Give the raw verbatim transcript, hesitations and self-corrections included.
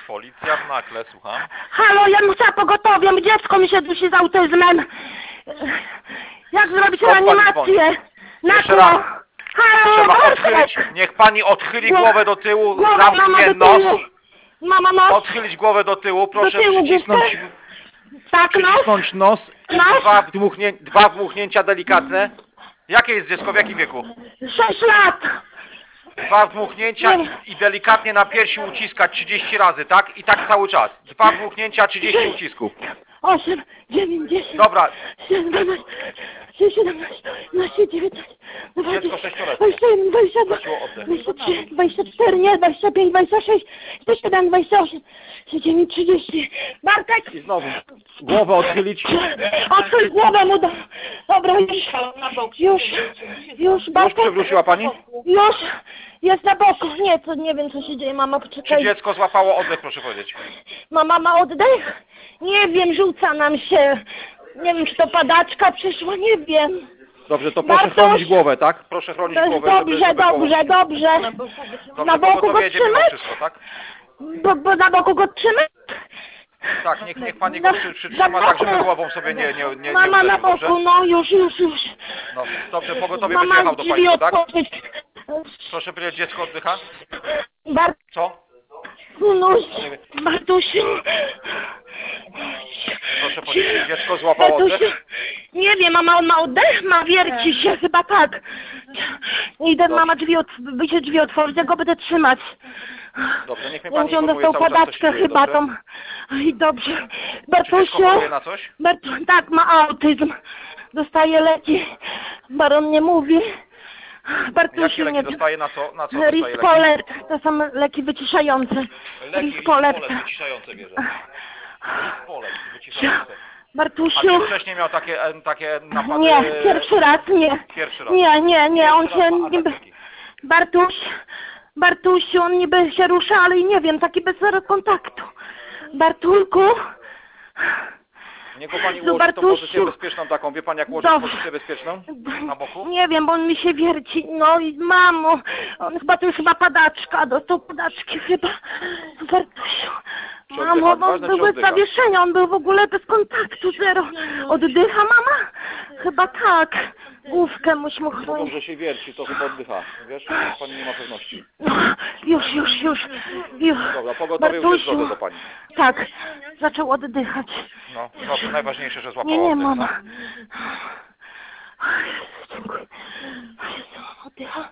Policja w Nakle, słucham. Halo, ja bym chciała pogotowiem, dziecko mi się dusi z autyzmem. Jak zrobić Skąd pani reanimację? Jeszcze Nakło. raz. Halo, Trzeba Bartek. odchylić, niech pani odchyli Gło- głowę do tyłu, Głowa, zamknie mama, do nos. tyłu. Mama, nos. Odchylić głowę do tyłu, proszę Do tyłu, przycisnąć, główkę. Tak, nos. przycisnąć nos. Nos. Dwa, wdmuchnię, dwa wdmuchnięcia delikatne. Jakie jest dziecko, w jakim wieku? Sześć lat. Dwa wdmuchnięcia i, i delikatnie na piersi uciskać trzydzieści razy, tak? I tak cały czas. Dwa wdmuchnięcia, trzydzieści ucisków. Osiem, dziewięć, dziesięć. Dobra. siedemnaście, siedemnaście, osiemnaście, dziewiętnaście, dwadzieścia, Dziecko sześcioletnie. dwadzieścia jeden, dwadzieścia dwa, Prosiło oddech. dwadzieścia trzy, dwadzieścia cztery, nie, dwadzieścia pięć, dwadzieścia sześć, dwadzieścia siedem, dwadzieścia osiem, dwadzieścia dziewięć, trzydzieści. Bartek! I znowu. Głowę odchylić. Odchyl głowę mu do... Dobra, już, już, już, Już Bartek. przewróciła pani? Już, jest na boku. Nie, co, nie wiem co się dzieje, mama, Czy poczekaj. dziecko złapało oddech, proszę powiedzieć? Mama ma oddech? Nie wiem, rzuca nam się. Nie wiem, czy to padaczka przyszła, nie wiem. Dobrze, to proszę Bartosz. chronić głowę, tak? Proszę chronić To jest głowę, żeby, dobrze, żeby dobrze, dobrze. Dobrze, Na boku go pogotowie jedzie mimo trzymać? wszystko, tak? Bo, bo na boku go trzymać? Tak, niech, niech pani go przy, przytrzyma tak, żeby głową sobie nie, nie, nie, nie Mama na uderzył, dobrze? boku, no już, już, już. No, dobrze, pogotowie Mama będzie jechał do drzwi państwa, tak? otworzyć. Proszę powiedzieć, dziecko oddycha? Co? Bartuś, Bartusiu. Proszę powiedzieć, dziecko złapało oddech? Bartusiu, nie wiem, mama, on ma oddech? Ma, wierci się, chyba tak. Idę, mama, drzwi, od, wyjdzie drzwi otworzyć, ja go będę trzymać. Dobrze, niech mnie Ja pani on informuje dostał cały czas, co się padaczkę dzieje, chyba dobrze? tą. Oj, dobrze. Czy dziecko Bartusiu, choruje na coś? Bartu, tak, ma autyzm. Dostaje leki. Baron nie mówi. Bartusiu, Jakie leki nie dostaje, na co? Na co dostaje leki? Rispolet, to są leki wyciszające. Leki Rispolet. Rispolet wyciszające bierze. Rispolet wyciszające. A Bartusiu, czy wcześniej miał takie, e, takie napady? nie, pierwszy raz nie. Pierwszy raz. Nie, nie, nie, on Pierwszy się raz ma niby... atak taki. Bartuś, Bartusiu, on niby się rusza, ale nie wiem, taki bez zero kontaktu. Bartulku. Niech go pani No, ułoży w tą Bartusiu. pozycję bezpieczną taką, wie pani jak ułożyć Dobrze. pozycję bezpieczną? Na boku? Nie wiem, bo on mi się wierci. No i mamo, on chyba to już chyba padaczka, dostał padaczki chyba. Bartusiu. Czy Mamo, oddycha? on Ważne, był czy bez oddycha? zawieszenia, on był w ogóle bez kontaktu, zero. Oddycha mama? Chyba tak. Główkę musi mu Mówią, chronić. że się wierci, to chyba oddycha. Wiesz, pani nie ma pewności. No, już, już, już, już. Dobra, pogotowie już jest w drodze do pani. Tak, zaczął oddychać. No, dobrze, najważniejsze, że złapało Nie, nie, oddech, mama. no. O Jezu, dziękuję. O Jezu, oddycha.